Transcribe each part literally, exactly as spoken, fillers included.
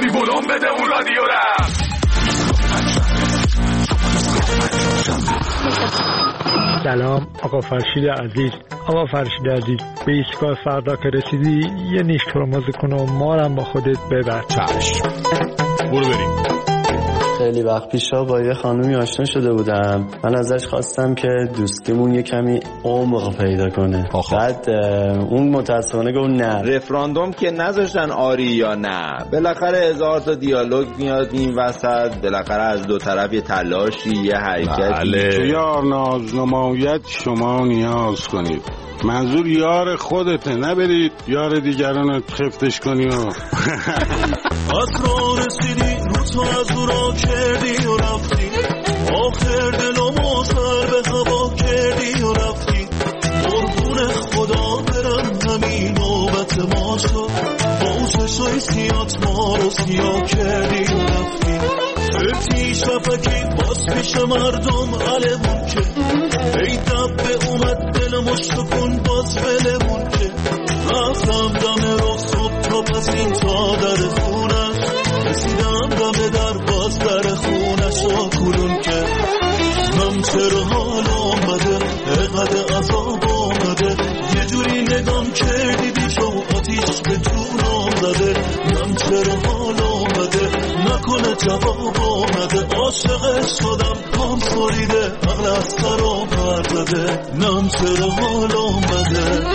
میکنی بلوم بده اون رادیو را. سلام آقا فرشید عزیز. آقا فرشید عزیز، به ایستگاه فردا که رسیدی یه نیش ترمز کن و مارم با خودت ببر. چشم، برو بریم. خیلی وقت پیشا با یه خانومی آشنا شده بودم. من ازش خواستم که دوستیمون یه کمی عمق پیدا کنه. آخه. بعد اون متاسفانه گفت نه. رفراندوم که نذاشتن آری یا نه. بالاخره هزار تا دیالوگ میاد این وسط. بالاخره از دو طرف یه تلاشی، یه حرکتی. بله. یار نازنمایت شما نیاز کنید. منظور یار خودته، نبرید یار دیگران رو خفتش کنی و اصلا رسیدی رو تو از او را کردی و رفتی، آخر دلمو سر به هوا کردی و رفتی. قربون خدا برم همین نوبت ما شد، با چشای سیات ما رو سیاه کردی و رفتی. فرتی شفکی باز پیش مردم علمون که ای دبه اومد دل مشتکن باز بلمون که رفتم دم رو صبح تا پس این تا در خونش رسیدم دم در باز در خونش را کلون که من چرا حال آمده اقد عذاب آمده یه جوری نگام کردی بیشو آتیش به جونم زده من چرا حال آمده نکنه جواب آمده عاشقش شدم پام سریده عقل از سرم پرزده نم چرا حال آمده.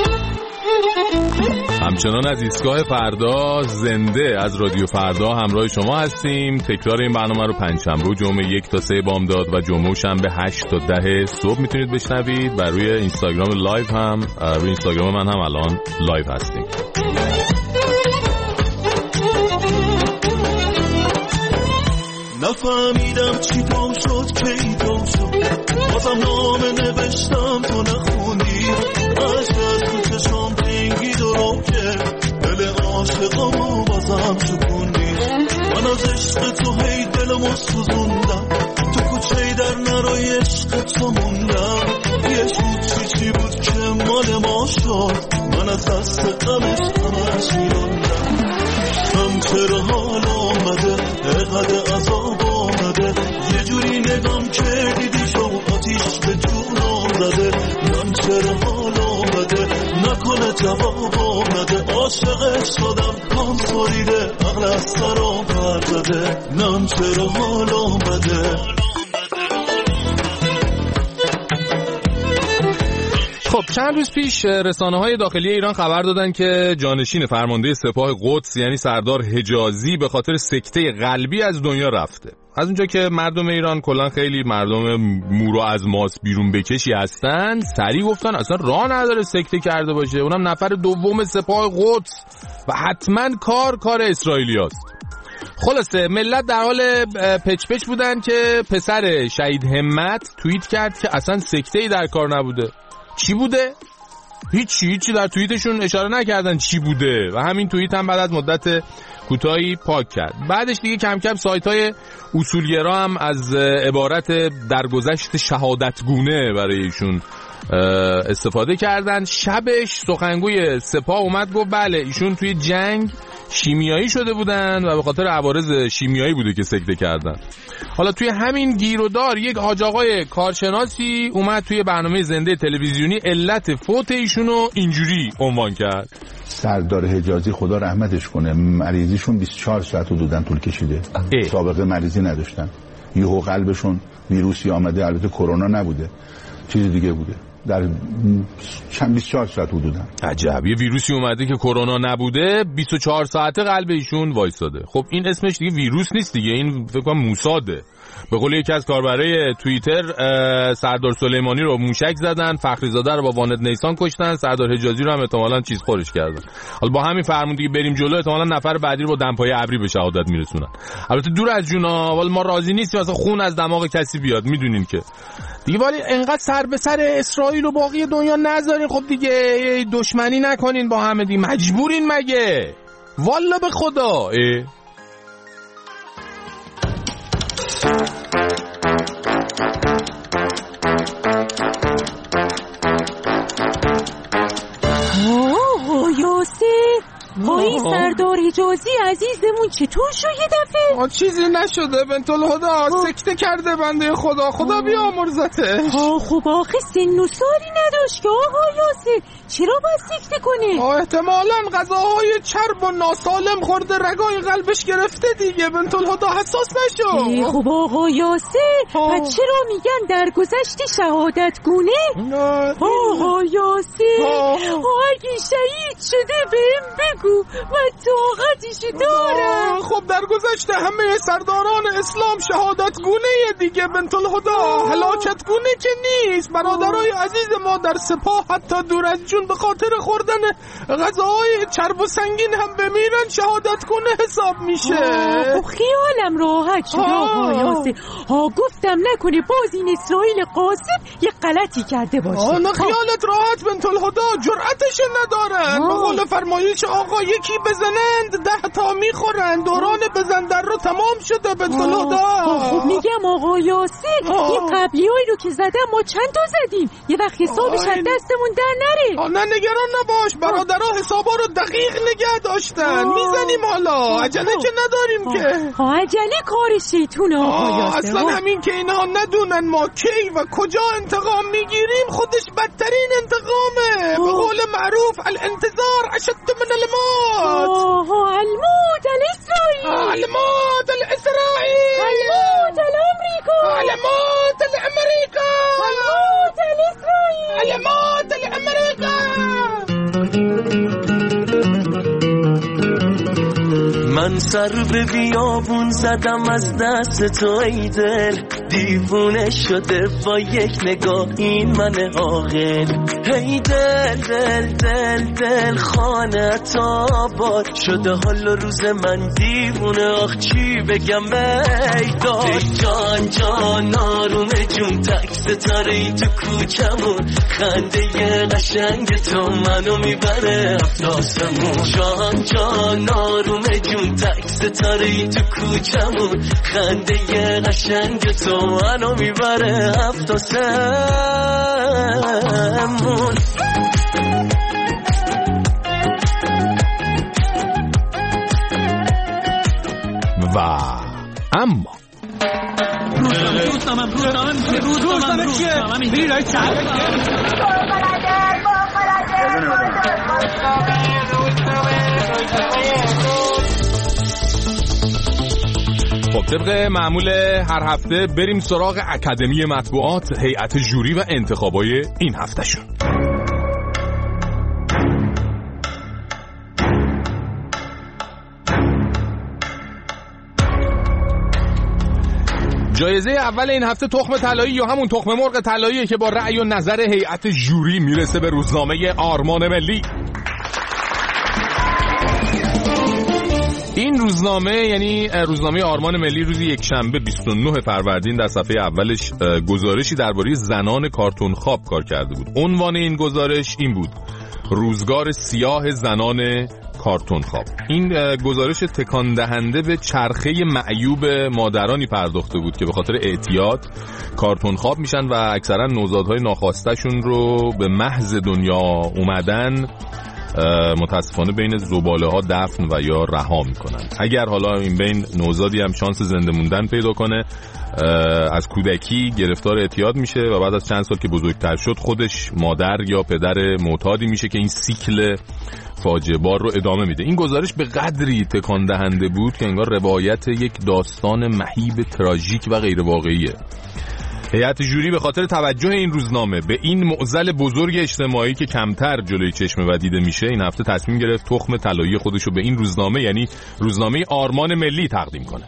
همچنان از ایستگاه فردا زنده از رادیو فردا همراه شما هستیم. تکرار این برنامه رو پنجشنبه و جمعه یک تا سه بامداد و جمعه و شنبه هشت تا ده صبح میتونید بشنوید و روی اینستاگرام لایو هم روی اینستاگرام من هم الان لایو هستیم. نفهمیدم چی تو شد کی تو شد بازم نامه نوشتم تو نخوندی عشق از تو چشم پینگید و رو کرد دل عاشقامو بازم شکوندی. من از عشق تو هی دلمو سوزوندم تو کوچه در نروی عشق تو موندم. یه شود چی چی بود که مال ما شد من از دست غمش همش میروندم. من چرا حال آمده اقد عذاب آمده یه جوری نگام کردی دیشو آتیش به جونم زده من چرا حال آمده نکنه جواب آمده عاشقش شدم پام سریده عقل از سرم پرزده من چرا حال آمده. خب چند روز پیش رسانه‌های داخلی ایران خبر دادن که جانشین فرمانده سپاه قدس یعنی سردار حجازی به خاطر سکته قلبی از دنیا رفته. از اونجا که مردم ایران کلا خیلی مردم مورو از ماس بیرون بکشی هستن، سریع گفتن اصلا راه نداره سکته کرده باشه، اونم نفر دوم سپاه قدس و حتما کار کار اسرائیلیاست. خلاصه ملت در حال پچ پچ بودن که پسر شهید همت توییت کرد که اصلا سکته‌ای در کار نبوده. چی بوده؟ هیچی هیچی در توییتشون اشاره نکردن چی بوده و همین توییت هم بعد از مدت کوتاهی پاک کرد. بعدش دیگه کم کم سایت‌های اصولگرا هم از عبارت درگذشت شهادتگونه برای ایشون استفاده کردن. شبش سخنگوی سپاه اومد گفت بله ایشون توی جنگ شیمیایی شده بودن و به خاطر عوارض شیمیایی بوده که سکته کردن. حالا توی همین گیرودار یک حاج آقای کارشناسی اومد توی برنامه زنده تلویزیونی علت فوت ایشونو اینجوری عنوان کرد: سردار حجازی خدا رحمتش کنه مریضیشون بیست و چهار ساعت حدوداً طول کشیده. سابقه مریضی نداشتن، یهو قلبشون ویروسی آمده، البته کرونا نبوده چیز دیگه بوده، در چند بیست و چهار ساعت حدوداً. عجب، یه ویروسی اومده که کرونا نبوده بیست و چهار ساعته قلب ایشون وایساده. خب این اسمش دیگه ویروس نیست دیگه، این فکر کنم موساده. به قول یکی از کاربرای توییتر سردار سلیمانی رو موشک زدن، فخریزاده رو با واند نیسان کشتن، سردار حجازی رو هم احتمالاً چیز خورش کردن. حالا با همین فرمون بریم جلو احتمالاً نفر بعدی رو با دمپای ابری به شهادت میرسونن. البته دور از جونا، ولی ما راضی نیستیم اصلا خون از دماغ کسی بیاد، میدونین که دیگه. ولی انقدر سر به سر اسرائیل و باقی دنیا نذارین، خب دیگه دشمنی نکنین با همه، دیگه مجبورین مگه؟ والا به خدا. اوه یوسف آقای سردار حجازی عزیزمون چطور شو یه دفعه؟ چیزی نشده بنت الهدا، سکته کرده بنده خدا، خدا بیامرزتش. خب آخه سن و سالی نداشت که آقا یاسر، چرا باید سکته کنه؟ احتمالاً غذاهای چرب و ناسالم خورده، رگای قلبش گرفته دیگه بنت الهدا، حساس نشو. خب آقا یاسر پس چرا میگن در گذشت شهادت گونه؟ آقا یاسر اگه شهید شده بهم بگو، من طاقتشو دارم. خب در گذشته همه سرداران اسلام شهادت گونه دیگه بنت الهدا، هلاکت گونه که نیست. برادرای عزیز ما در سپاه حتی دور از جون به خاطر خوردن غذاهای چرب و سنگین هم بمیرن، شهادت گونه حساب میشه. خب خیالم راحت شد آقا یاسر. ها گفتم نکنه باز این اسرائیل قاسم یه غلطی کرده باشه. نه خیالت راحت بنت الهدا، جرأتش ندارن. به قول فرمایش آقا یکی بزنند ده تا میخورن. دوران بزندر رو تمام شده بنت الهدا. خب میگم آقا یاسر این قبلیایی رو که زدم ما چند تا زدیم، یه وقت حسابش از دستمون در نره. نه نگران نباش، برادرها حسابا رو دقیق نگه داشتن. میزنیم حالا، عجله که نداریم که. عجله کار شیطونه آقا یاسر. اصلا همین که اینها ندونن ما کی و کجا انتقام میگیریم خودش بدترین انتقامه. به قول معروف الانتظار اشد من الموت. آها الموت الاسرائیل، الموت الاسرائیل، الموت الامریکا، الموت الامریکا، الموت الاسرائیل، الموت الامریکا. من سر به بیابون زدم از دست تو ای دل، دیوونه شده با یک نگاه این من عاقل. ای دل دل دل دل خانت آباد شده حال و روز من دیوونه، آخ چی بگم میداد. جان جان آروم جون تک ستاره ای تو کوچمون، خنده قشنگ تو منو میبره افلاسمون. جان جان آروم جون تک ستاره ای تو کوچمون، خنده قشنگ تو منو میبره افلاسمون. و اما روزنامه روزنامه روزنامه روزنامه چیه؟ میری رای چهره خب طبق معمول هر هفته بریم سراغ اکادمی مطبوعات، هیئت جوری و انتخابای این هفته شون. جایزه اول این هفته تخم طلایی یا همون تخم مرغ طلاییه که با رأی و نظر هیئت جوری میرسه به روزنامه آرمان ملی. این روزنامه یعنی روزنامه آرمان ملی روز یک شنبه بیست و نه فروردین در صفحه اولش گزارشی درباره زنان کارتون خواب کار کرده بود. عنوان این گزارش این بود: روزگار سیاه زنان کارتون خواب. این گزارش تکان دهنده به چرخه معیوب مادرانی پرداخته بود که به خاطر اعتیاد کارتون خواب میشن و اکثرا نوزادهای ناخواسته‌شون رو به محض دنیا اومدن متاسفانه بین زباله ها دفن و یا رها میکنن. اگر حالا این بین نوزادی هم شانس زنده موندن پیدا کنه، از کودکی گرفتار اعتیاد میشه و بعد از چند سال که بزرگتر شد خودش مادر یا پدر معتادی میشه که این سیکل فاجعه بار رو ادامه میده. این گزارش به قدری تکان دهنده بود که انگار روایت یک داستان مهیب تراژیک و غیر واقعیه. هیئت جوری به خاطر توجه این روزنامه به این معضل بزرگ اجتماعی که کمتر جلوی چشم و دیده میشه، این هفته تصمیم گرفت تخم طلایی خودش رو به این روزنامه یعنی روزنامه آرمان ملی تقدیم کنه.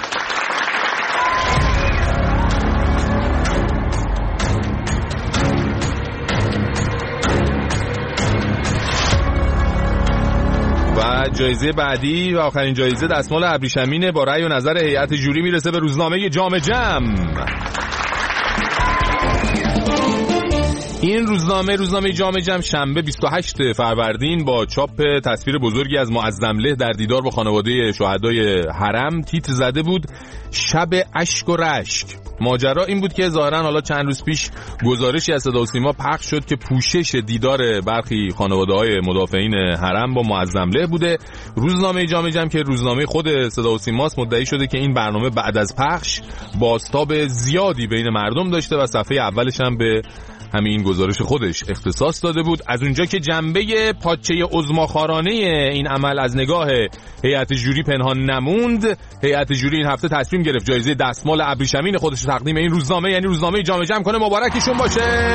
و جایزه بعدی و آخرین جایزه دستمال ابریشمینه با رأی و نظر هیئت جوری میرسه به روزنامه جام جم. این روزنامه روزنامه جامعه جمع شنبه بیست و هشتم فروردین با چاپ تصویر بزرگی از معظمله در دیدار با خانواده شهدای حرم تیتر زده بود شب اشک و رشک. ماجرا این بود که ظاهرا حالا چند روز پیش گزارشی از صدا و سیما پخش شد که پوشش دیدار برخی خانواده‌های مدافعین حرم با معظمله بوده. روزنامه جامعه جمع که روزنامه خود صدا و سیماست مدعی شده که این برنامه بعد از پخش بازتاب زیادی بین مردم داشته و صفحه اولش هم به همین گزارش خودش اختصاص داده بود. از اونجا که جنبه پاچه عظماخوارانه این عمل از نگاه هیئت جوری پنهان نموند، هیئت جوری این هفته تصمیم گرفت جایزه دستمال ابریشمین خودش رو تقدیم این روزنامه یعنی روزنامه جامعه جمع کنه. مبارکشون باشه.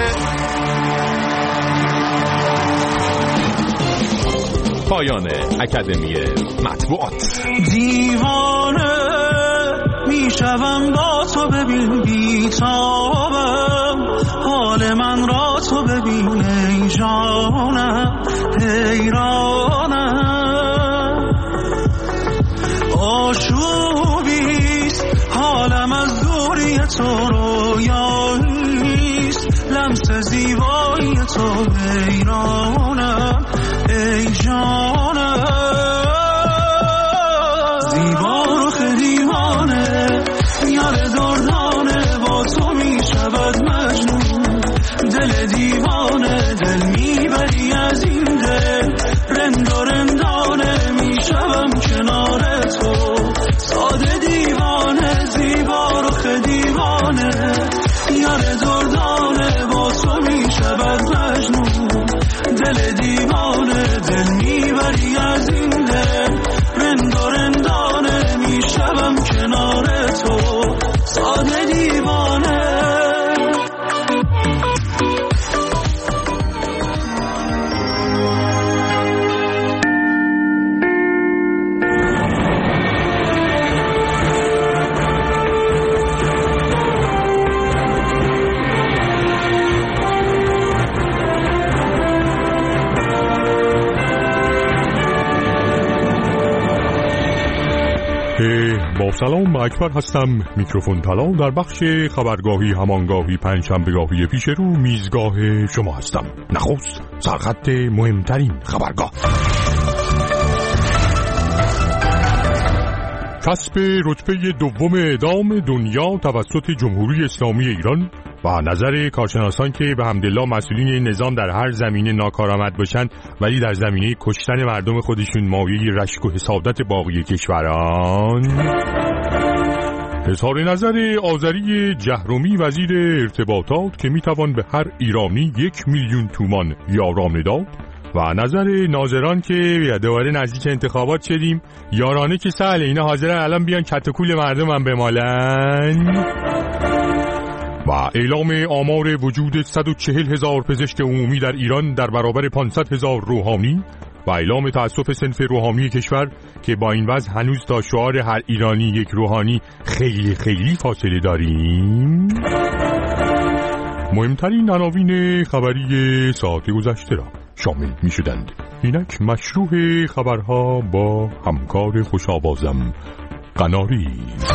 پایان اکادمی مطبوعات. دیوانه میشوم با تو ببین بیتابم، حال من را تو ببین ای جانم، حیرانم آشوبیست حالم از دوری تو رویاییست، لمس زیبایی تو حیرانم ای جانم، زیبا رخ دیوانه یار دردانه با تو می شود مجنون، دل دیوانه دل میبری از این دل، رند و رندانه می شوم کنار تو، ساده دیوانه زیبا رخ دیوانه یار دردانه با تو می شود مجنون، دل دیوانه دل میبری از این دل، رند و رندانه می شوم کنار تو، ساده دیوانه. با سلام، اکبر هستم. میکروفون طلا در بخش خبرگاهی همانگاهی پنجشنبهگاهی پیش رو میزگاه شما هستم. نخست سرخط مهمترین خبرگاه. کسب رتبه دوم اعدام دنیا توسط جمهوری اسلامی ایران و نظر کارشناسان که به حمدالله مسئولین نظام در هر زمینه ناکارآمد باشند ولی در زمینه کشتن مردم خودشون مایه رشک و حسادت باقی کشوران. اظهار نظر آذری جهرومی وزیر ارتباطات که میتوان به هر ایرانی یک میلیون تومان یارانه داد و نظر ناظران که دوباره نزدیک انتخابات شدیم یارانه که سهل اینا حاضرن الان بیان کتکول مردم هم بمالن. و اعلام آمار وجود صد و چهل هزار پزشک عمومی در ایران در برابر پانصد هزار روحانی و اعلام تأسف صنف روحانی کشور که با این وضع هنوز تا شعار هر ایرانی یک روحانی خیلی خیلی فاصله داریم. مهمترین عناوین خبری ساعت گذشته را شامل می شدند. اینک مشروع خبرها با همکار خوش‌آوازم قناری.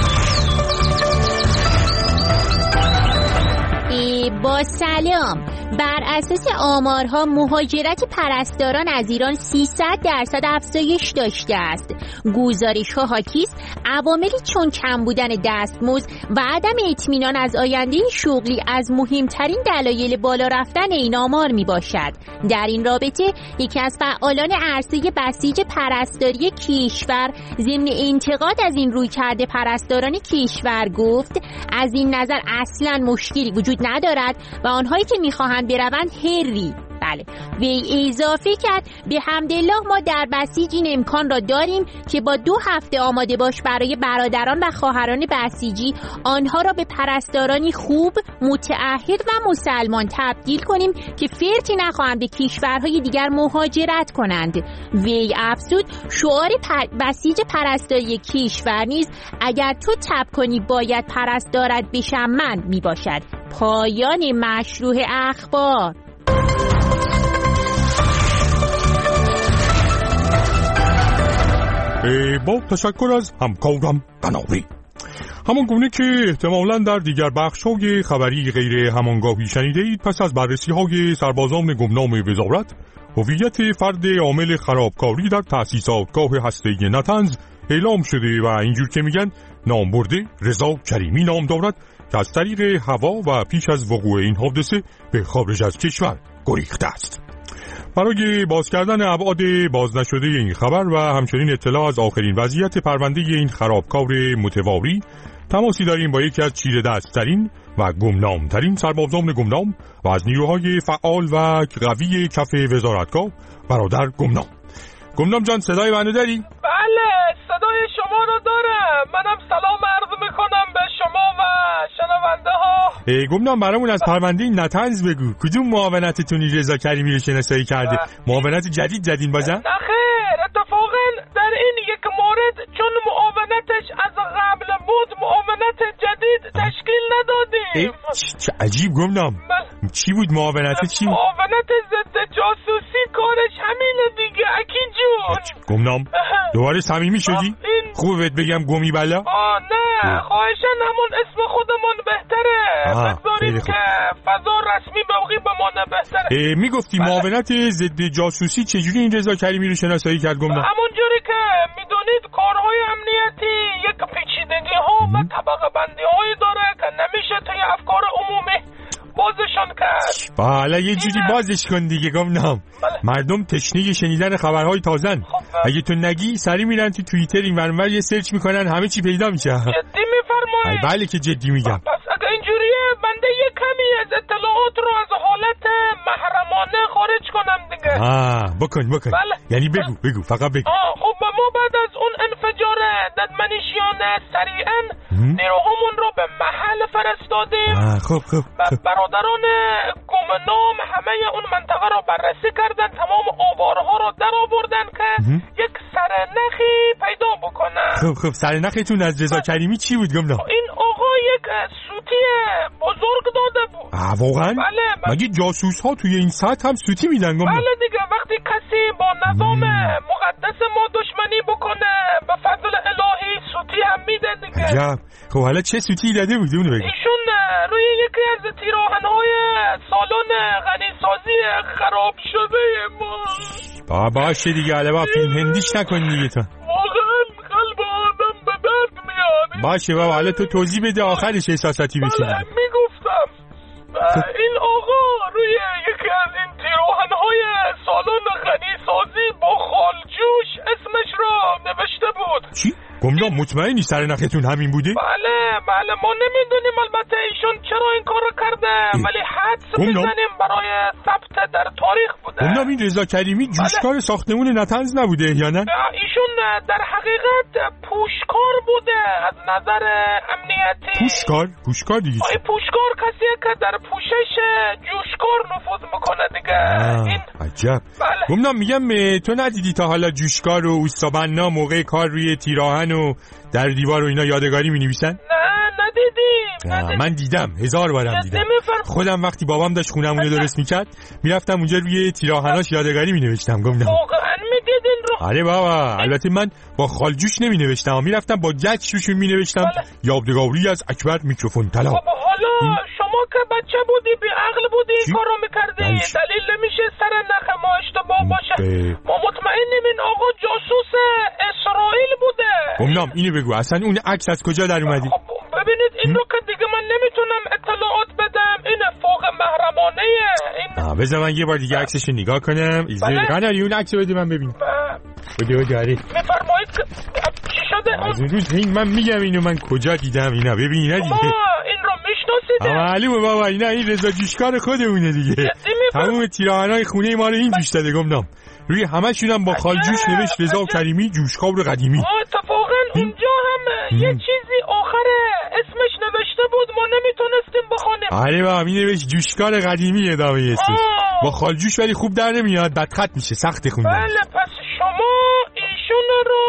با سلام. بر اساس آمارها مهاجرت پرستاران از ایران سیصد درصد افزایش داشته است. گزارش‌ها حاکی است عواملی چون کم بودن دستمزد و عدم اطمینان از آینده شغلی از مهمترین دلایل بالا رفتن این آمار میباشد. در این رابطه یکی از فعالان عرصه بسیج پرستاری کشور ضمن انتقاد از این رویکرد پرستاران کشور گفت از این نظر اصلاً مشکلی وجود ندارد و آنهایی که میخواهند بروند هری. بله. وی اضافه کرد به حمدالله ما در بسیج این امکان را داریم که با دو هفته آماده باش برای برادران و خواهران بسیجی آنها را به پرستارانی خوب، متعهد و مسلمان تبدیل کنیم که فرتی نخواهند به کشورهای دیگر مهاجرت کنند. وی افزود شعار پر... بسیج پرستاری کشور نیز اگر تو تب کنی باید پرستارت بشم من می باشد. پایان مشروع اخبار. با تشکر از همکارم قناری. همان گونه که احتمالاً در دیگر بخش‌های خبری غیر همانگاهی شنیدید، پس از بررسی‌های سربازان گمنام وزارت، هویت فرد عامل خرابکاری در تأسیساتگاه هسته‌ای نطنز اعلام شده و اینجور که میگن نامبرده رضا کریمی نام دارد که از طریق هوا و پیش از وقوع این حادثه به خارج از کشور گریخته است. برای باز کردن ابعاد باز نشده این خبر و همچنین اطلاع از آخرین وضعیت پرونده این خرابکار متواری، تماسی داریم با یکی از چیره دست‌ترین و گمنام‌ترین سربازان گمنام و از نیروهای فعال و قوی کف وزارتگاه، برادر گمنام. گمنام جان صدای منو داری؟ بله صدای شما رو دارم. منم سلام عرض میکنم به شما و شنونده ها. گمنام برامون از پرونده نطنز بگو، کدوم معاونتتون رضا کریمی رو شناسایی کرده؟ معاونت جدید زدین بازم؟ نه خیر، اتفاقا در این یک مورد چون معاونتش از قبل بود معاونت جدید تشکیل ندادیم. چه عجیب گمنام. چی بود معاونت چی؟ معاونت ضد جاسوسی کارش همینه دیگه اکی جون. گمنام دوباره صمیمی شدی؟ خوبه بهت بگم گمی بلا؟ آه نه خواهشن همون اسم خودمون بهتره. بگذاریم که فضا رسمی باقی بمانه بهتره. میگفتی معاونت ضد جاسوسی چجوری این رضا کریمی رو شناسایی کرد گمنام؟ همونجوری که میدونید کارهای امنیتی یک پیچیدگی ها و طبقه بندی هایی داره که نمیشه توی افکار عمومی بازشون کرد. بله یه جوری بازش کن دیگه گمنام. مردم تشنه شنیدن خبرهای تازن. اگه تو نگی سری میرن تو توییتر این ورانور یه سرچ میکنن همه چی پیدا میشه. جدی میفرمایید؟ بله که جدی میگم. پس اگه اینجوریه بنده یه کمی از اطلاعات رو از حالت محرمانه خارج کنم دیگه. آه بکن بکن. بله. یعنی بگو بگو فقط بگو. آه خب ما بعد از اون انفجار ددمنشیانه سریعا نیروهامون رو به محل فرستادیم. آه خب خب. برادران گمنام همه اون منطقه رو بررسی کردن، تمام آوارها رو در آوردن که یک سرنخی پیدا بکنن. خب خب سرنختون از رضا کریمی چی بود گمنام؟ این آقا یک سوتی بزرگ داده بود. آه واقعا؟ بله. مگه جاسوس ها توی این ساعت هم سوتی میدن گمنام؟ بله دیگه، وقتی کسی با نظام مقدس ما دشمنی بکنه به فضل الهی سوتی هم میده دیگه. عجب. خب حالا چه سوتی داده بود اونو بگو؟ ایشون روی یکی از تیراهن‌های سالن غنیسازی خراب شده ما. با باشه دیگه حالا با فیلم هندیش نکن دیگه تو. واقعا قلب آدم به درد میاد. باشه بابا حالا تو توضیح بده آخرش احساساتی بشی. بله میگفتم این آقا روی یکی از این تیراهن‌های سالن غنیسازی با خالجوش اسمش رو نوشته بود. چی؟ گمنام مطمئنی سرنختون همین بوده؟ بله بله ما نمیدونیم البته ایشون چرا این کار رو کرده، ولی حدس میزنیم برای ثبت در تاریخ بوده. گمنام این رضا کریمی جوشکار بله. ساختمون نطنز نبوده یا نه؟ ایشون در حقیقت پوشکار بوده از نظر امنیتی. پوشکار؟ پوشکار دیگه آی پوشکار کسیه که در پوشش جوشکار نفوذ میکنه دیگه. این عجب. بله. گمنام میگم تو ندیدی تا حالا جوشکار و اوستابنا موقع کار روی تیراهن و در دیوار و اینا یادگاری می نویسن؟ نه ندیدیم. ندیدیم. من دیدم هزار بارم دیدم. خودم وقتی بابام داشت خونمونو درست میکرد میرفتم اونجا روی تیراهناش یادگاری می نوشتم گمنام. واقعا میدیدین رو؟ آره بابا. البته من با خالجوش نمی نوشتم، میرفتم با جک روشون می نوشتم یادگاری از اکبر میکروفون طلا. حالا این... شما که بچه بودی بی عقل بودی این کارو میکردی، دلیل نمیشه سرنخ ما اشتباه باشه. ب... ما مطمئنیم این آقا جاسوس اسرائیل بوده. گمنام اینو بگو اصلا اون عکس از کجا در اومدی؟ خب ببینید این رو که دیگه من نمیتونم اطلاعات بدم، این فوق محرمانه. این بذار من یه بار دیگه عکسشو نگاه کنم. ایزه قناری اون عکسو بده من ببینم. بده بده آره. میفرمایید که چی شده؟ از اون روز این من میگم اینو من کجا دیدم اینا ببین اینا دیگه. این رو میشناسید؟ معلومه بابا اینا این رضا جوشکار خودمونه دیگه. تمام تیراهنای خونه ما رو این جوش داده گمنام. روی همشون هم با خالجوش نوشت رضا کریمی جوشکار قدیمی. اتفاقا اونجا هم یه چیزی آخر اسمش نوشته بود ما نمیتونستیم بخونیم. آره بابا می نوشت جوشکار قدیمی ادامه اسمش. با خالجوش ولی خوب در نمیاد، بدخط میشه، سخت خوندن. بله پس شما ایشون رو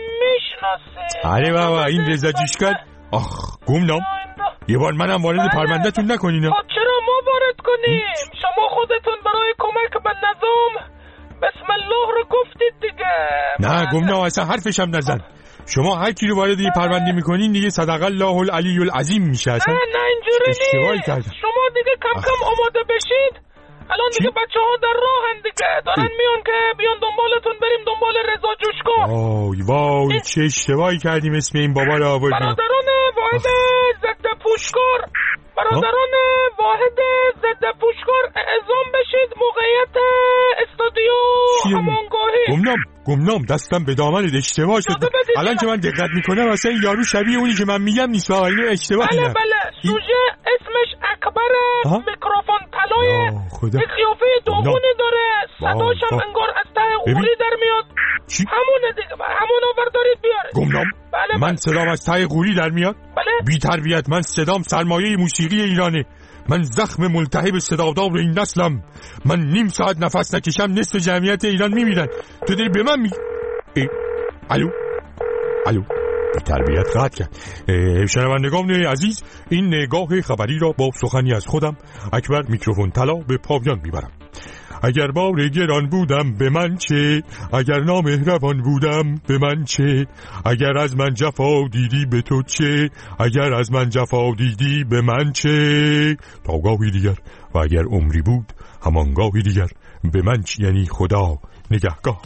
میشناسید. آره بابا این رضا جوشکار. آخ گمنام یه بار منم وارد پرونده‌تون نکنین. چرا ما وارد کنیم؟ شما خودتون برای کمک به نظام بسم الله رو گفتید دیگه. نه گمنام اصلا حرفشم نزن. شما هر کی رو وارد یه پرونده میکنین دیگه صدق الله العلی العظیم میشه. اصلا نه نه اینجوری نیست. شما دیگه کم کم آماده بشید. الان دیگه بچه ها در راهن دیگه دارن میان که بیان دنبالتون بریم دنبال رضا جوشکار. وای وای چه اشتباهی کردیم اسم این بابا رو آوردیم. برادران واحد ضد پوشکار برادران واحد ضد پوشکار اعزام بشید موقعیت استودیو همانگاهی. گمنام گمنام دستم به دامن اشتباه شد. الان که من دقت میکنم اصلا یارو شبیه اونی که من میگم نیست. اینو اشتباه بله بله سوژه اسمش اکبر میکروفون طلای قیافه دوغونی داره صداش هم انگار از ته قولی در میاد. همونه دیگه همونو بردارید بیارید. گمنام بله من صدام از ته قولی در میاد؟ بله بی تربیت من صدام سرمایه موسیقی ایرانه. من زخم ملتهب صدادار این نسلم. من نیم ساعت نفس نکشم نصف جمعیت ایران میمیرن. تو داری به من می ای... الو الو بی تربیت قطع کرد. شنوندگان عزیز این نگاه خبری را با سخنی از خودم اکبر میکروفون طلا به پایان میبرم. اگر بار گران بودم به من چه، اگر نامهربان بودم به من چه، اگر از من جفا دیدی به تو چه، اگر از من جفا دیدی به من چه. تا گاهی دیگر و اگر عمری بود همان گاهی دیگر به من چه، یعنی خدا نگهگاه.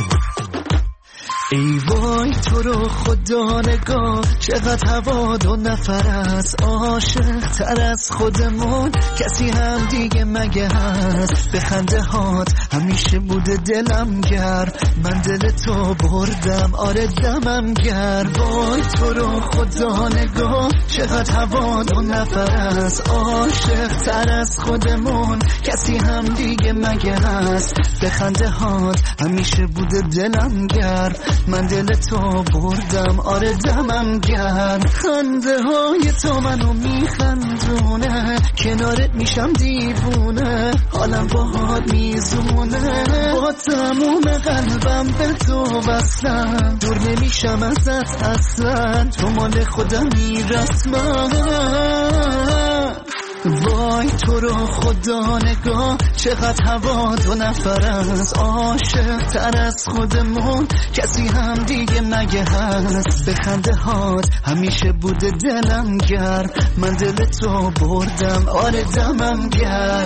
ای وای تو رو خدا نگاه چقدر هوا دو نفر است عاشق تر از خودمون کسی هم دیگه مگه هست. به خنده هات همیشه بوده دلم گر من دل تو بردم آره دمم گر. وای تو رو خدا نگاه چقدر هوا دو نفر است عاشق تر از خودمون کسی هم دیگه مگه هست. به خنده هات همیشه بوده دلم گر من دل تو بردم آره دمم گرم. خنده های تو منو میخندونه کنارت میشم دیوونه حالم باهات میزونه با تموم قلبم به تو وصلم دور نمیشم ازت اصلا تو مال خودم میرسمم. وای تو رو خدا نگاه چقدر هوا دو نفر از عاشق تر از خودمون کسی هم دیگه مگه هست. به خنده هات همیشه بوده دلم گر من دل تو بردم آره دمم گر.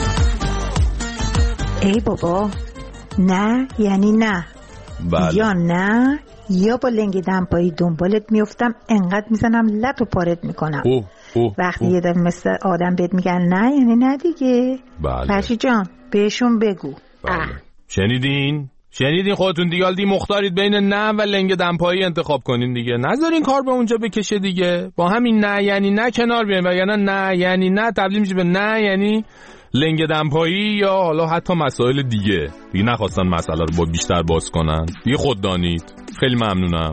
ای بابا نه یعنی نه بله. یا نه یا با لنگ دمپایی دنبالت میفتم انقدر میزنم لط و پارت میکنم. اوه. اوه. وقتی اوه. یه دفعه مثل آدم بهت میگن نه یعنی نه دیگه. بله. فرشی جان بهشون بگو. بله. شنیدین؟ شنیدین خودتون دیگه دی مختارید بین نه و لنگ دمپایی انتخاب کنین دیگه. نذارین کار به اونجا بکشه دیگه. با همین نه یعنی نه کنار بیاین وگرنه نه یعنی نه تبدیل میشه به نه یعنی لنگ دمپایی یا حالا حتی مسائل دیگه. دیگه نخواستن مسئله رو با بیشتر باز کنن. دیگه خود دانید. خیلی ممنونم.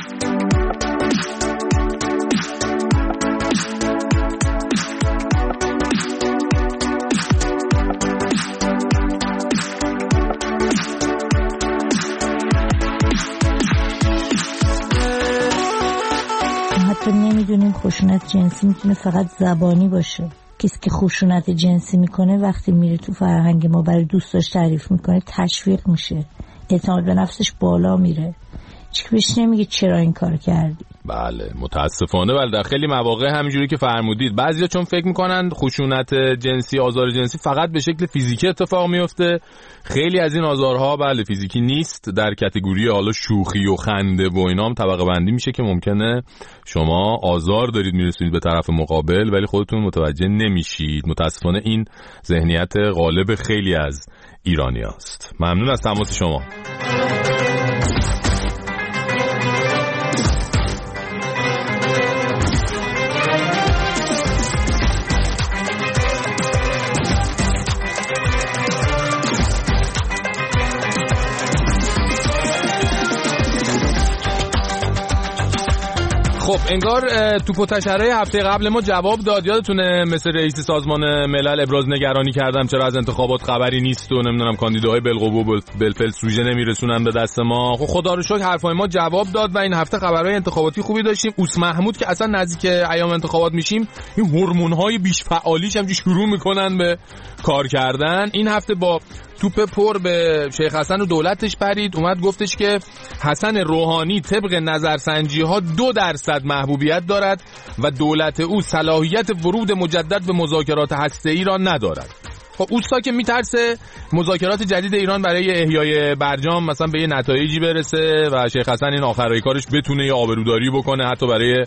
حتی نمیدونیم خشونت جنسی میتونه فقط زبانی باشه. کسی که خشونت جنسی میکنه وقتی میره تو فرهنگ ما برای دوستاش تعریف میکنه تشویق میشه، اعتماد به نفسش بالا میره. چی بهش نمیگه چرا این کار کردی. بله متاسفانه ولی در خیلی مواقع همینجوری که فرمودید بعضیا چون فکر میکنن خشونت جنسی آزار جنسی فقط به شکل فیزیکی اتفاق میفته. خیلی از این آزارها بله فیزیکی نیست، در کاتگوری حالا شوخی و خنده و اینا هم طبقه بندی میشه که ممکنه شما آزار دارید میرسونید به طرف مقابل ولی خودتون متوجه نمیشید. متاسفانه این ذهنیت غالب خیلی از ایرانیاست. ممنون از تماس شما. خب انگار توپ و تشرهای هفته قبل ما جواب داد. یادتونه مثل رئیس سازمان ملل ابراز نگرانی کردم چرا از انتخابات خبری نیست و نمیدونم کاندیداهای بالقوه و بالفعل سوژه نمیرسونن به دست ما. خب خدا رو شکر حرفای ما جواب داد و این هفته خبرهای انتخاباتی خوبی داشتیم. اوس محمود که اصلا نزدیک ایام انتخابات میشیم این هورمون‌های بیش فعالیش هم شروع میکنن به کار کردن. این هفته با توپ پر به شیخ حسن و دولتش پرید، اومد گفتش که حسن روحانی طبق نظرسنجی ها دو درصد محبوبیت دارد و دولت او صلاحیت ورود مجدد به مذاکرات هسته‌ای را ندارد. خب اوستا که میترسه مذاکرات جدید ایران برای احیای برجام مثلا به یه نتایجی برسه و شیخ حسن این آخرای کارش بتونه یه آبروداری بکنه، حتی برای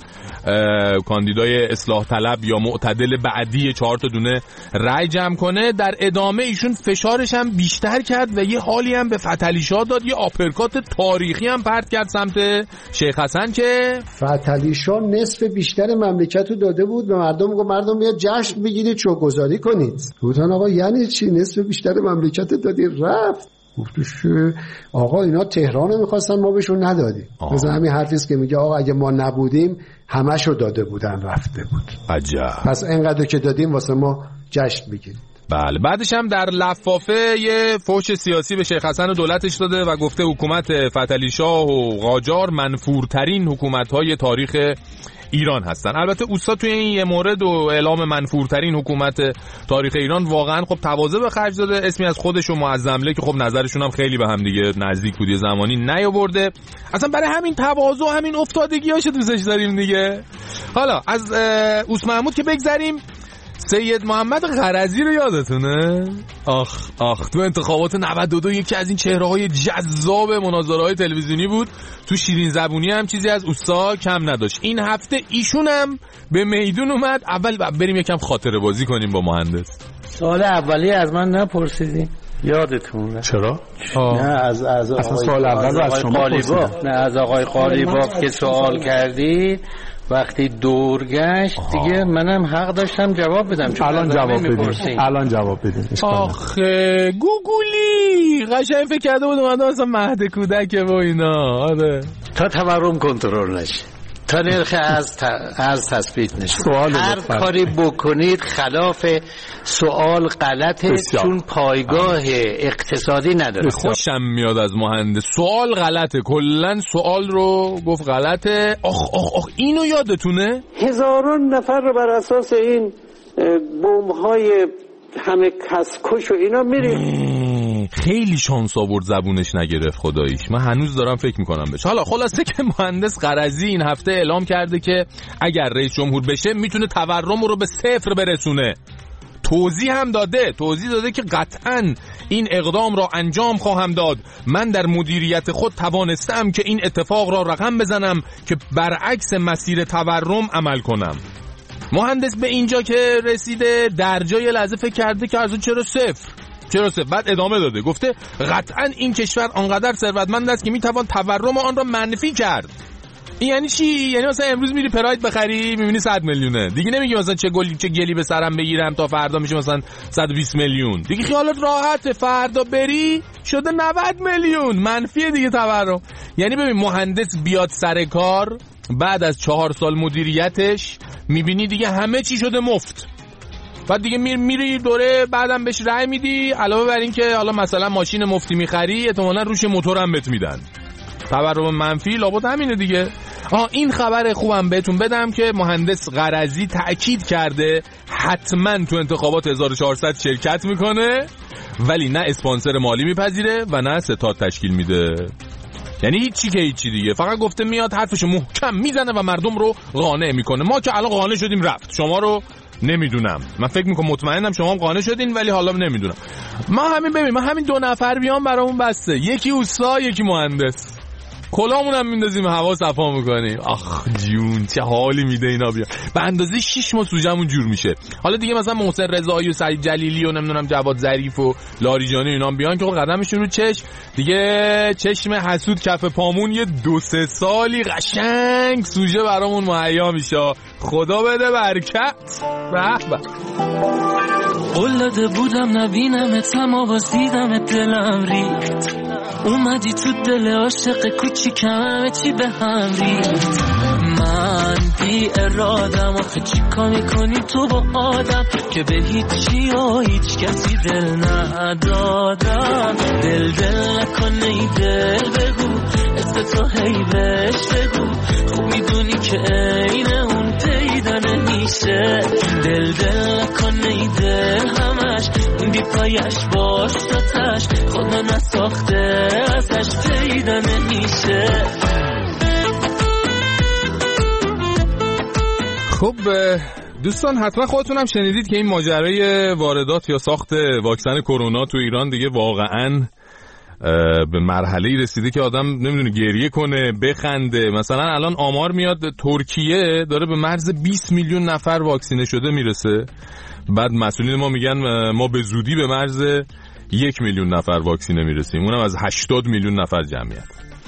کاندیدای اصلاح طلب یا معتدل بعدی چهار تا دونه رای جمع کنه. در ادامه ایشون فشارش هم بیشتر کرد و یه حالی هم به فتحعلی شاه داد، یه آپرکات تاریخی هم پرت کرد سمت شیخ حسن که فتحعلی شاه نصف بیشتر مملکت رو داده بود به مردم، گفت مردم بیاد جشن بگیرید، چوگذاری کنید. گفتن آقا یعنی چی؟ نصف بیشتر مملکت دادی رفت. گفتش آقا اینا تهران رو میخواستن ما بهشون ندادیم. مثلا همین حرفیست که میگه آقا اگه ما نبودیم همشو داده بودن رفته بود. عجب. پس اینقدر که دادیم واسه ما جشن بگیرید. بله. بعدش هم در لفافه یه فوش سیاسی به شیخ حسن و دولتش داده و گفته حکومت فتحعلی شاه و قاجار منفورترین حکومت‌های تاریخ ایران هستن. البته اوستا توی این یه مورد و اعلام منفورترین حکومت تاریخ ایران واقعا خب تواضع به خرج داده، اسمی از خودش و معظمله که خب نظرشون هم خیلی به هم دیگه نزدیک بود زمانی نیاورده. اصلا برای همین تواضع و همین افتادگیاش دوستش داریم دیگه. حالا از اوس محمود که بگذریم، سید محمد غرضی رو یادتونه؟ آخ آخ تو انتخابات نود و دو یکی از این چهره‌های جذاب مناظره‌های تلویزیونی بود. تو شیرین زبونی هم چیزی از اوستا کم نداشت. این هفته ایشون هم به میدون اومد. اول بریم یکم خاطره بازی کنیم با مهندس. سوال اولی از من نپرسیدین؟ یادتونه؟ چرا؟ نه از از اصلا سوال اول رو از شما پرسیدم. نه از آقای قالیباف که سوال کردی وقتی دور گشت دیگه منم حق داشتم جواب بدم. الان جواب بدین. الان جواب بدین. آخه گوگولی قشنگ فکر کرده بود اومدم مثلا مهد کودک و اینا. آره تا تورم کنترل نشه، تا نرخ از ت... از تثبیت نشه، هر کاری بکنید خلاف سوال غلطه، چون پایگاه اقتصادی نداره. خوشم میاد از مهندس، سوال غلطه، کلن سوال رو گفت غلطه. آخ آخ آخ اینو یادتونه؟ هزاران نفر رو بر اساس این بمب‌های همه کسکش و اینا میریم. خیلی شانس آورد زبونش نگرفت خداییش. من هنوز دارم فکر میکنم بهش. حالا خلاصه که مهندس غرضی این هفته اعلام کرده که اگر رئیس جمهور بشه میتونه تورم رو به صفر برسونه. توضیح هم داده توضیح داده که قطعاً این اقدام را انجام خواهم داد. من در مدیریت خود توانستم که این اتفاق را رقم بزنم که برعکس مسیر تورم عمل کنم. مهندس به اینجا که رسیده در جای لحظه فکر کرده که از چرا صفر چرا صفر بعد ادامه داده، گفته قطعاً این کشور آنقدر ثروتمند است که میتوان تورم آن را منفی کرد. این یعنی چی؟ یعنی مثلا امروز میری پراید بخری میبینی صد میلیونه، دیگه نمیگی مثلا چه گلی چه گلی به سرم بگیرم تا فردا میشه مثلا صد و بیست میلیون، دیگه خیالت راحته، فردا بری شده نود میلیون، منفی دیگه تورم. یعنی ببین مهندس بیاد سر کار بعد از چهار سال مدیریتش میبینی دیگه همه چی شده مفت. بعد دیگه میر میری دوره بعدم بهش رای میدی، علاوه بر این که حالا مثلا ماشین مفتی میخری احتمالاً روش موتور هم بهت میدن. تورم منفی لابد همینه دیگه. آه این خبر خوبم بهتون بدم که مهندس غرضی تأکید کرده حتما تو انتخابات هزار و چهارصد شرکت میکنه، ولی نه اسپانسر مالی میپذیره و نه ستاد تشکیل میده. یعنی هیچی که هیچی دیگه، فقط گفته میاد حرفشو محکم میزنه و مردم رو قانع میکنه. ما که الان قانع شدیم رفت، شما رو نمیدونم، من فکر میکنم مطمئنم شما هم قانع شدین ولی حالا نمیدونم. ما همین ببین ما همین دو نفر بیان برامون بسته، یکی اوستا یکی مهندس، کلامون هم میندازیم هوا صفا میکنیم. آخ جون چه حالی میده اینا بیا. به اندازه شش ماه سوجمون جور میشه. حالا دیگه مثلا محسن رضایی و سعید جلیلی و نمیدونم جواد ظریف و لاریجانی اینا بیان که قدمشون رو چش دیگه چشم حسود کف پامون یه دو سه سالی قشنگ سوژه برامون مهیا میشه. خدا بده برکت. به به. قول داده بودم نبینمت اما باز دیدمت دلم ریخت، اومدی تو دل عاشق کوچیکم همه چی به هم ریخت. من بی ارادم آخه چیکار میکنی تو با آدم که به هیچی و هیچ کسی دل ندادم. دل دل نکنه ای دل بگو اسم تو هی بهش بگو، خوب میدونی که عین اون پیدا نمیشه. دل دل نکنه ای دل همش این بی پایش باش تاتش خب دوستان حتما خودتونم شنیدید که این ماجرای واردات یا ساخت واکسن کرونا تو ایران دیگه واقعاً به مرحله‌ای رسیده که آدم نمیدونه گریه کنه بخنده. مثلا الان آمار میاد ترکیه داره به مرز بیست میلیون نفر واکسینه شده میرسه، بعد مسئولین ما میگن ما به زودی به مرز یک میلیون نفر واکسینه میرسیم، اونم از هشتاد میلیون نفر جمعیت.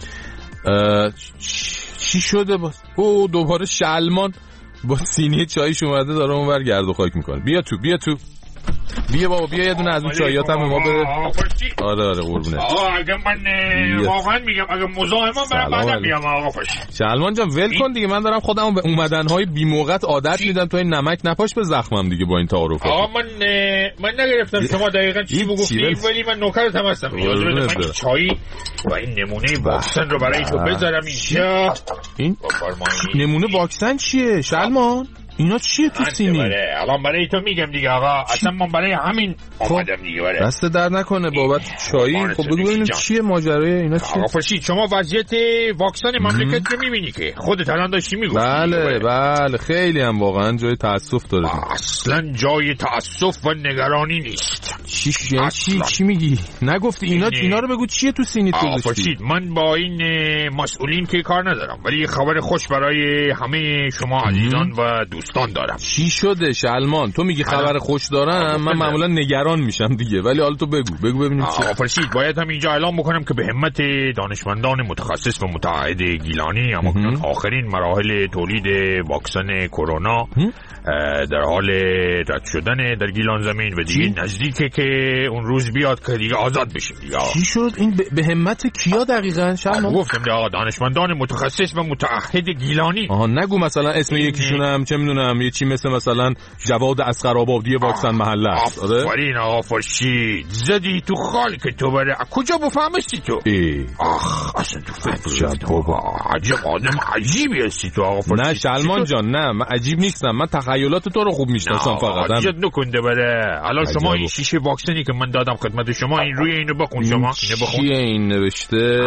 چی شده باز؟ او دوباره شلمان با سینی چایش اومده داره اونور گرد و خاک میکنه. بیا تو بیا تو بیا بابا بیا یه دونه از اون چایات هم به ما بده. آره آره قربونت. آقا اگه من واقعا میگم اگه مزاحمم برم بعدم میام آقا فاشی. سلمان جان ول کن دیگه، من دارم خودم به اومدن‌های بی موقت عادت میدم، تو این نمک نپاش به زخمم دیگه با این تعارفات. آقا من من نگرفتم شما دقیقاً چی بگفتید، ولی من نوکرتم هستم. اجازه بده من چای و این نمونه واکسن رو برای تو بذارم اینجا. این نمونه واکسن چیه شلمان؟ اینا چیه تو سینی؟ الان برای تو میگم دیگه آقا، اصلا من برای همین اومدم دیگه. بره دست در نکنه بابت چایی. خب بگو ببینیم چیه ماجرای اینا چیه؟ آقا فرشید شما وضعیت واکسن مملکت رو میبینی که خودت الان داشتی میگفتی. بله بله خیلی هم واقعا جای تاسف داره. اصلا جای تاسف و نگرانی نیست. چی چی چی میگی؟ نگفتی اینا اینا رو بگو چیه تو سینی تو گوشتی؟ فرشید من با این مسئولین که کار ندارم، ولی خبر خوش برای همه شما عزیزان و دوستان دارم. چی شده شلمان؟ تو میگی خبر خوش دارم، من معمولا نگران میشم دیگه، ولی حالا تو بگو بگو ببینیم چیه. فرشید باید هم اینجا اعلام بکنم که به همت دانشمندان متخصص و متعهد گیلانی اما آخرین مراحل تولید واکسن کرونا در حال رد شدن در گیلان زمین و دیگه نزدیکه که اون روز بیاد که دیگه آزاد بشیم دیگه. چی شد این به همت کیا دقیقاً شلمان؟ گفتم دیگه دانشمندان متخصص و متعهد گیلانی. آها نگو مثلا اسم یکیشون هم چه میدونم یه چی مثل مثلا جواد اسقرآبادی واکسن محله است. آفرین آقا فرشید زدی تو خال که تو بره کجا بفهمستی تو؟ ای. آخ اصلا تو فکر بابا عجب آدم عجیبی هستی تو آقا فرشید. نه شلمان جان نه من عجیب نیستم، من تخیلات تو رو خوب میشناسم فقط. عجب نکنده بره. الان شما این شیشه واکسنی که من دادم خدمت شما این روی اینو بخون شما اینو بخون. چیه این نوشته؟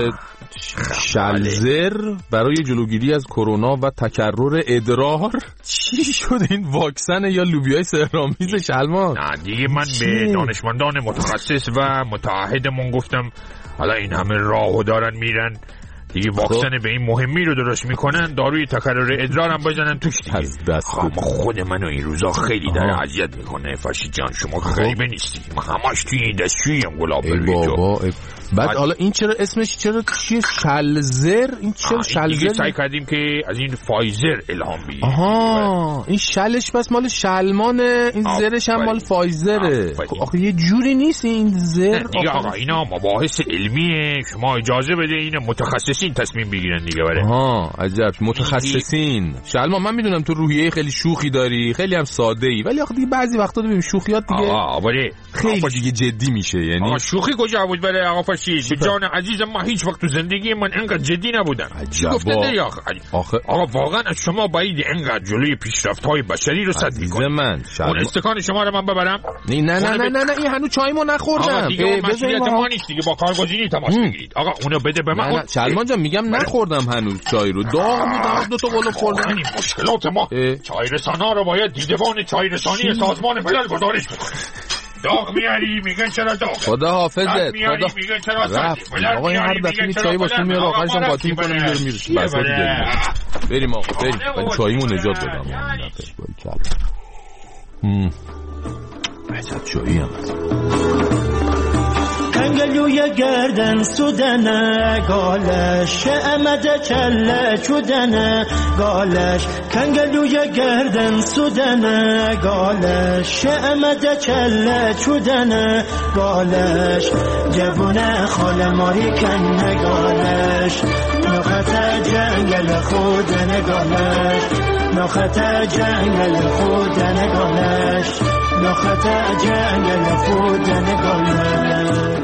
شلزر برای جلوگیری از کرونا و تکرر ادرار. چی شد این واکسن یا لوبیای سحرآمیز شلمان؟ نه دیگه من به دانشمندان متخصص و متعهدمون گفتم حالا این همه راهو دارن میرن دیگه واکسن به این مهمی رو درست میکنن، داروی تکرر ادرار هم بزنن توش دیگه. از دست اما خود منو این روزا خیلی داره اذیت میکنه فرشید جان. شما غریبه نیستی، من همش توی این دستشوییم گلاب بروی تو. بعد حالا این چرا اسمش چرا چیه شلزر؟ این چرا شلزر؟ دیگه سعی کردیم که از این فایزر الهام بگیریم. آها این شلش بس مال شلمانه، این زرش هم مال فایزره. آخه یه جوری نیست این زر. دیگه آقا اینا مباحث علمیه، شما اجازه بده این متخصصین تصمیم بگیرن دیگه. بره آها عجب متخصصین. شلمان من میدونم تو روحیه خیلی شوخی داری، خیلی هم ساده ای، ولی آخه دیگه بعضی وقتا ببین شوخیات دیگه آقا بله خیلی دیگه جدی میشه. یعنی آقا شوخی کجا بود بره آقا فرشید؟ به جان عزیزم من هیچ وقت تو زندگی من انقدر جدی نبودم. گفته داری آخه آخه آقا واقعا از شما باید انقدر جلوی پیشرفت‌های بشری رو سد می‌کنی. من اون استکان شما رو من ببرم؟ نه نه نه نه نه, نه. این هنوز چایمو نخوردم. آقا دیگه مسئولیت ما نیست دیگه، با کارگزینی تماس بگیرید. آقا اونو بده به من. سلمان جان میگم نخوردم هنوز چای رو، داغ بود، دو تا قلوب خوردم. این مشکلات ما چای رسانا رو باید دیدبان چای رسانی سازمان ملل گزارش بکنه. داغ میاری میگن چرا داغ. خدا حافظت. خدا میگن چرا رفت. آقا این هر دفعه چای واسه میاره آخرش هم قاطی میکنه میاره میره. بس دیگه بریم آقا بریم. من چایمو نجات دادم این دفعه. وای کلا. هم. عجب چایی هم. کنگلوی گردن سودنه گالش امده کله چودنه گالش کنگلوی گردن سودنه گالش امده کله چودنه گالش جوونه خال ماری کنه گالش نخط جنگل خود نگالش نخط جنگل خود نگالش نخط جنگل خود نگالش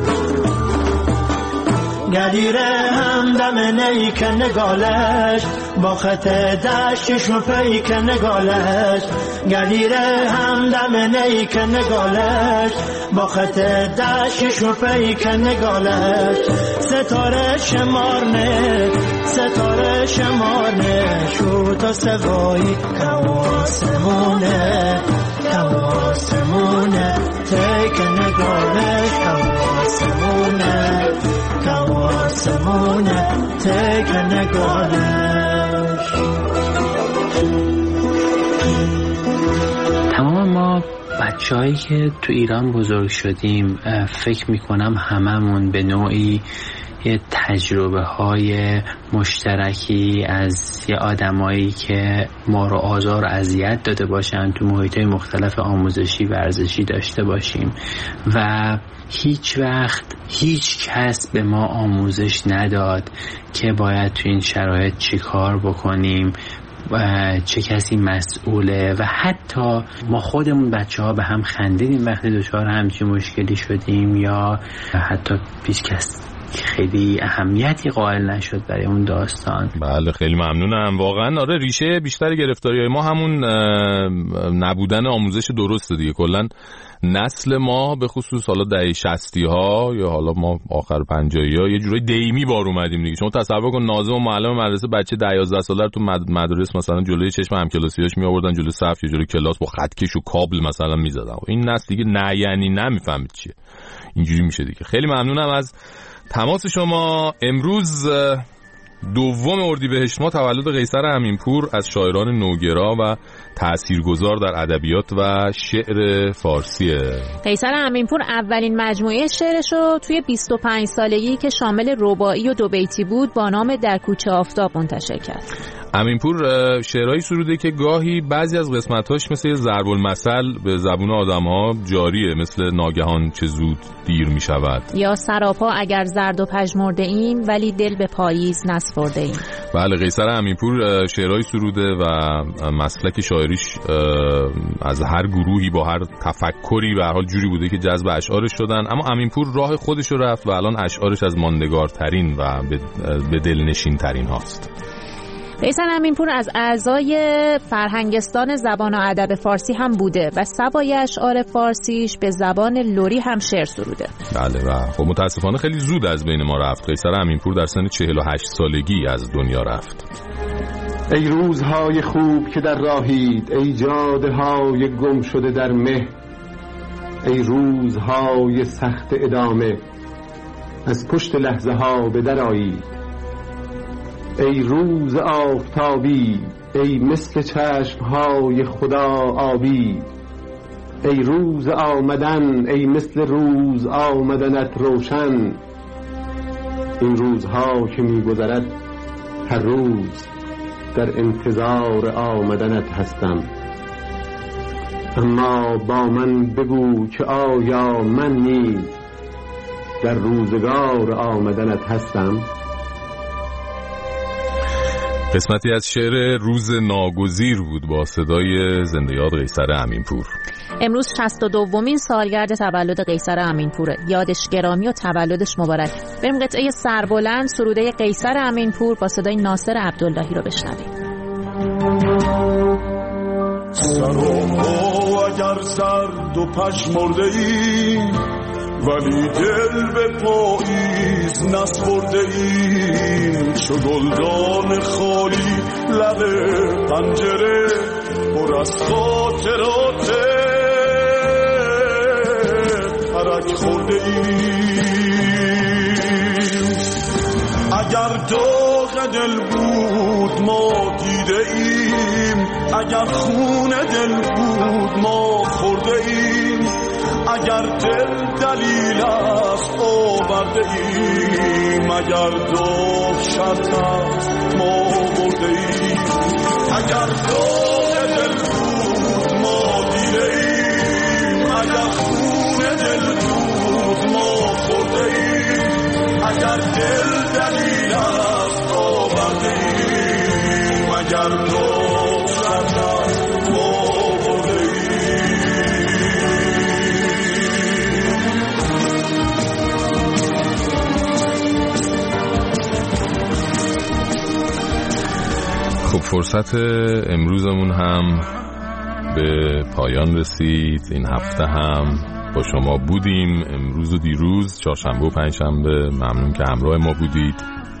گلیره همدم نیکن گالش با خط دشتش و پیک نگالش گلیره همدم نیک نگالش با خط دشتش و پیک نگالش ستاره شمارنه ستاره شمارنه شو تا سوایی کواسمونه کواسمونه تیک نگالش کواسمونه کواسمونه تیک نگالش. تمام ما بچه هایی که تو ایران بزرگ شدیم فکر میکنم هممون به نوعی یه تجربه های مشترکی از یه آدمایی که ما رو آزار و اذیت داده باشن تو محیط های مختلف آموزشی ورزشی داشته باشیم و هیچ وقت هیچ کس به ما آموزش نداد که باید تو این شرایط چی کار بکنیم و چه کسی مسئوله و حتی ما خودمون بچه ها به هم خندیدیم وقتی دچار همچین مشکلی شدیم یا حتی هیچ کس خیلی اهمیتی قائل نشد برای اون داستان. بله خیلی ممنونم واقعا. آره ریشه بیشتر گرفتاری های ما همون نبودن آموزش درسته دیگه. کلا نسل ما به خصوص حالا دهه شصتی ها یا حالا ما آخر پنجاهی ها یه جورای دیمی بار اومدیم دیگه. شما تصور کن ناظم و معلم مدرسه بچه ده یازده ساله رو تو مدرسه مثلا جلوی چشم همکلاسیاش می آوردن جلوی صف یا جلوی کلاس با خطکش و کابل مثلا میزدن. این نسل دیگه نه یعنی نمیفهمید چیه. اینجوری میشه دیگه. خیلی ممنونم از تماس شما. امروز دوم اردیبهشت ما تولد قیصر امینپور از شاعران نوگرا و تاثیرگذار در ادبیات و شعر فارسیه. قیصر امینپور اولین مجموعه شعرش رو توی بیست و پنج سالگی که شامل رباعی و دو بیتی بود با نام در کوچه آفتاب منتشر کرد. امینپور شعرهایی سروده که گاهی بعضی از قسمتاش مثل ضرب المثل به زبون آدم‌ها جاریه، مثل ناگهان چه زود دیر می شود یا سراپا اگر زرد و پژمرده ایم ولی دل به پاییز نسپرده ایم. بله قیصر امینپور شعرهایی سروده و مسلک شاعریش از هر گروهی با هر تفکری به هر حال جوری بوده که جذب اشعارش شدن. اما امینپور راه خودش رو رفت و الان اشعارش از ماندگارترین و به دلنشین ترین هاست. قیصر امینپور از اعضای فرهنگستان زبان و ادب فارسی هم بوده و سوای اشعار فارسیش به زبان لری هم شعر سروده. بله و خب متاسفانه خیلی زود از بین ما رفت. قیصر امینپور در سن چهل و هشت سالگی از دنیا رفت. ای روزهای خوب که در راهید، ای جاده های گم شده در مه، ای روزهای سخت ادامه، از پشت لحظه ها به در آیید. ای روز آفتابی، ای مثل چشمهای خدا آبی، ای روز آمدن، ای مثل روز آمدنت روشن. این روزها که می‌گذرد هر روز در انتظار آمدنت هستم. اما با من بگو که آیا من نیز در روزگار آمدنت هستم؟ قسمتی از شعر روز ناگزیر بود با صدای زنده یاد قیصر امینپور. امروز شصت و دومین سالگرد تولد قیصر امینپوره. یادش گرامی و تولدش مبارک. بریم قطعه سربلند سروده قیصر امینپور با صدای ناصر عبداللهی رو بشنویم. سر و پا اگر سرد و پژمرده ای، ولی دل به پاییز نسپرده ایم. چو گلدان خالی لب پنجره پر از خاطرات ترک خورده ایم. اگر داغ دل بود ما دیده ایم، اگر خون دل بود ما خورده ایم. اگر دل دلیل است آورده ایم، اگر داغ شرط است ما برده ایم. اگر داغ دل بود ما دیده ایم، اگر خون دل بود ما خورده ایم. اگر دل دلیل است آورده ایم، اگر داغ شرط است ما برده ایم. فرصت امروزمون هم به پایان رسید. این هفته هم با شما بودیم، امروز و دیروز، چهارشنبه و پنجشنبه. ممنون که همراه ما بودید.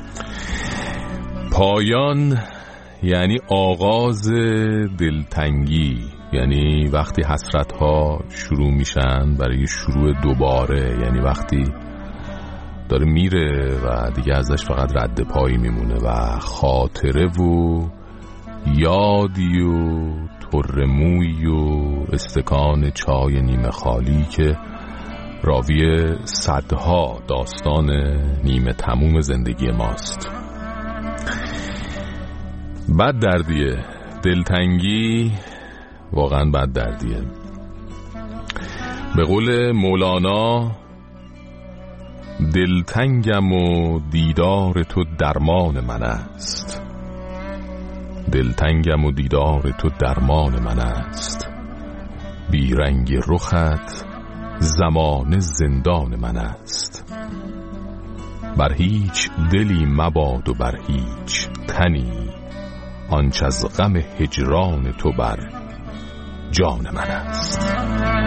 پایان یعنی آغاز دلتنگی، یعنی وقتی حسرت ها شروع میشن برای شروع دوباره، یعنی وقتی داره میره و دیگه ازش فقط رد پایی میمونه و خاطره و یادی و ترموی و استکان چای نیمه خالی که راوی صدها داستان نیمه تموم زندگی ماست. بد دردیه، دلتنگی واقعا بد دردیه. به قول مولانا، دلتنگم و دیدار تو درمان من است. دلتنگم و دیدار تو درمان من است. بیرنگ رخت زمان زندان من است. بر هیچ دلی مباد و بر هیچ تنی، آنچ از غم هجران تو بر جان من است.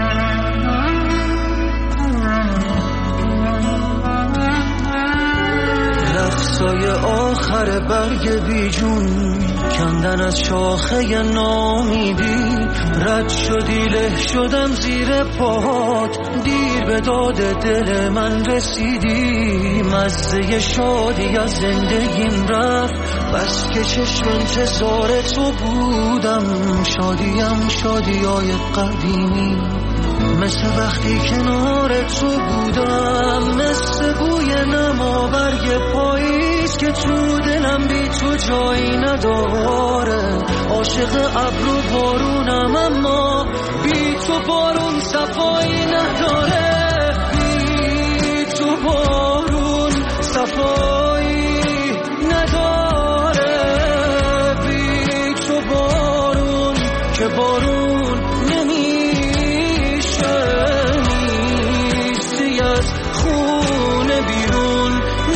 رقصای آخر برگ بیجون، کندن از شاخه نامیدی، رد شدی له شدم زیر پاهات، دیر به داد دل من رسیدی. مزه شادی از زندگیم رفت، بس که چشم انتظار تو بودم. شادیم شادیای قدیمی، مثل وقتی کنار تو بودم. مثل بوی نما برگ پاییز که تو دلم بی تو جایی نداره. عاشق ابر و بارونم اما بی تو بارون صفایی نداره. بی تو بارون صفایی نداره. بی تو بارون که بارون نمیشه. نیستی از خونه بیرون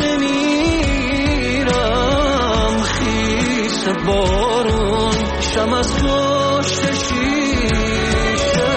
نمیرم. خیس بارون شم از پشت شیشه.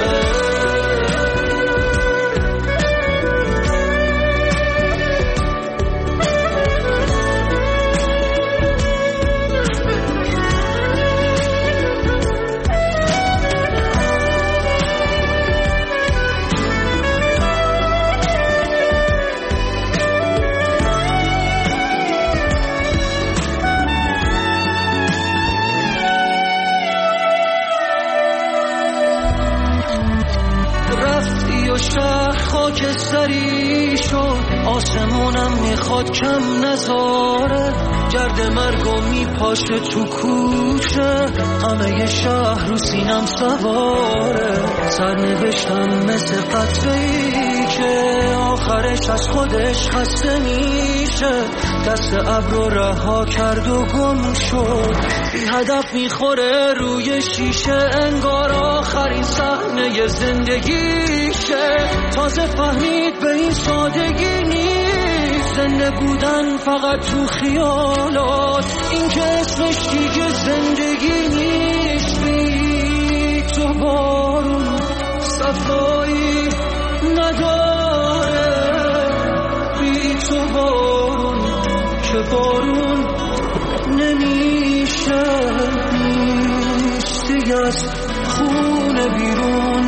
خاکستری شد آسمونم، میخواد کم نذاره. گرد مرگو میپاشه تو کوچه، همه شهر رو سینم سواره. سرنوشتم مثل قطره‌ای که آخرش از خودش خسته میشه. دست ابر رو رها کرد و گم شد، بی هدف میخوره روی شیشه. انگار آخرین صحنه زندگیشه. تازه فهمید به این سادگی نیست زنده بودن فقط تو خیالات. این که اسمش دیگه زندگی نیست. بی تو بارون صفایی نداره. بی تو بارون که بارون نمیشه. نیستی از خونه بیرون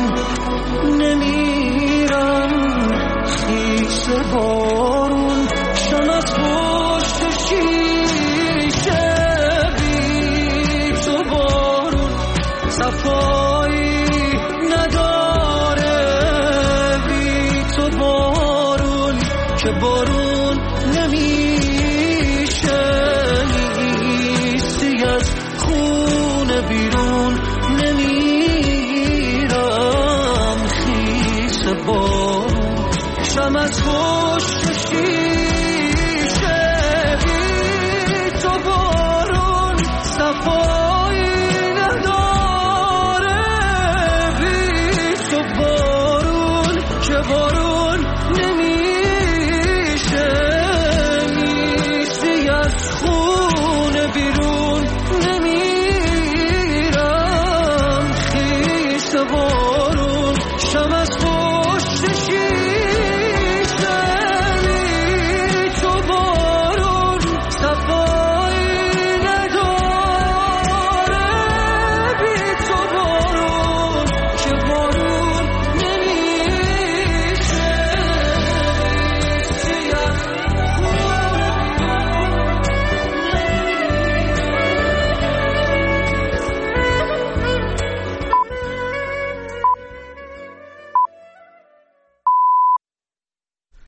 نمیرم. خیس بارون شم از پشت شیشه. بی تو بارون صفایی نداره. بی تو بارون که بارون نمیشه. نیستی از خونه بیرون نمیرم. خیس بارون شم از پشت شیشه.